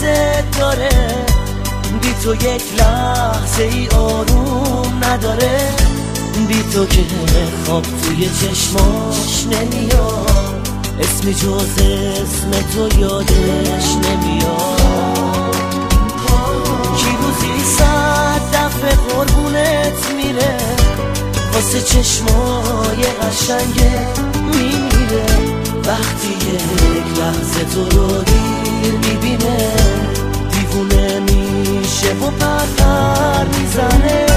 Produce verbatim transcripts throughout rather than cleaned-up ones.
دوست داره، بی تو یک لحظه ای آروم نداره، بی تو که خواب توی چشماش نمیاد، اسمی جز اسم تو یادش نمیاد. کی روزی صد دفعه قربونت میره، واسه چشمای قشنگه میمیره، وقتی یک لحظه تو رو دیر میبینه، دیوونه میشه و پرپر میزنه.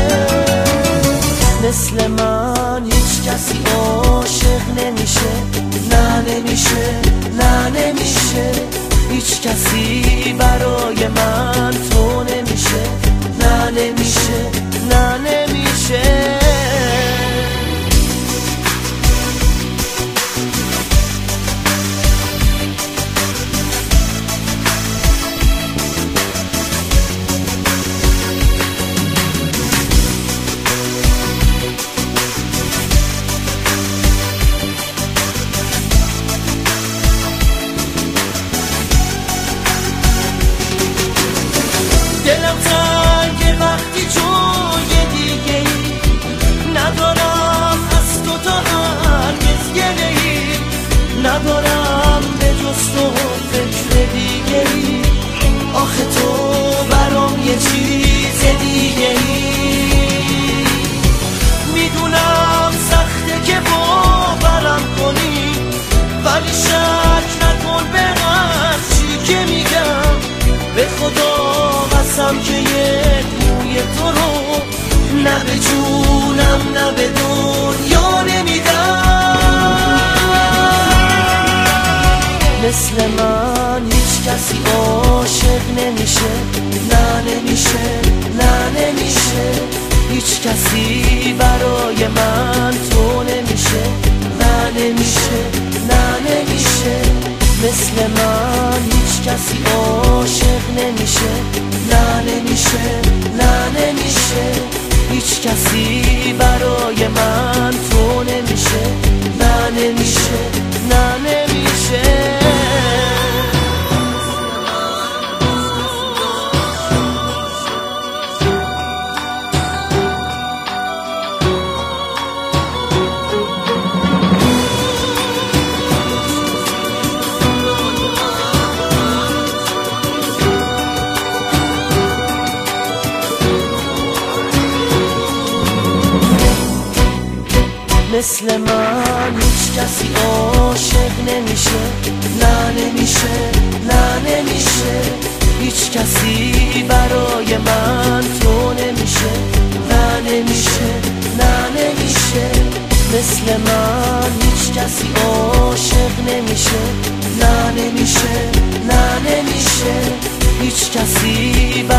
مثل من هیچ کسی عاشق نمیشه، نه نمیشه، نه نمیشه، هیچ کسی برای من تو نمیشه، نه نمیشه، نه نمیشه. دلم تنگه وقتی جای دیگه ای ندارم، از تو تا هرگز گله ای ندارم، به جز تو فکر دیگه ای، آخه تو برام یه چیز دیگه ای. میدونم سخته که باورم کنی، ولی شک نکن به هر چی که میگم، به خدا قسم که یک موی تو رو نه به جونم نه به دنیا نمیدم. مثل من هیچ کسی عاشق نمیشه، نه نمیشه، نه نمیشه، هیچ کسی برای من تو نمیشه، نه نمیشه، نه نمیشه. مثل من هیچ کسی عاشق نمیشه، نه نمیشه، نه نمیشه، هیچ کسی برای من تو نمیشه، نه نمیشه، نه نمیشه. مثل من هیچ کسی عاشق نمیشه، نه نمیشه، نه نمیشه، هیچ کسی برای من تو نمیشه، نه نمیشه، نه نمیشه. مثل من هیچ کسی عاشق نمیشه، نه نمیشه، نه نمیشه، هیچ کسی برای